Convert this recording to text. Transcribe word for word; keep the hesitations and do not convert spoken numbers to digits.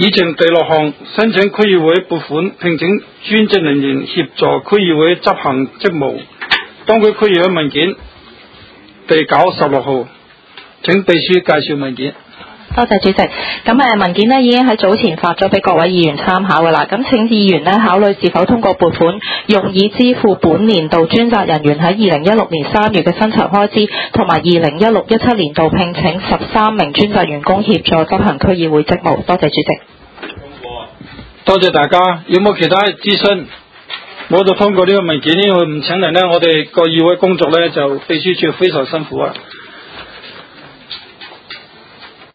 議程第六項，申請區議會撥款聘請專職人員協助區議會執行職務。當區區議會文件第九十六號，請秘書介紹文件。 多謝主席。咁誒文件呢已經喺早前發咗俾各位議員參考㗎啦。咁請議員呢考慮是否通過撥款，用以支付本年度專責人員喺二零一六年三月嘅薪酬開支，同埋二零一六一七年度聘請十三名專責員工協助執行區議會職務。多謝主席。 多謝大家。有冇其他諮詢？冇就通過呢個文件，因為唔請人呢，我哋個議會工作呢就秘書處非常辛苦啊。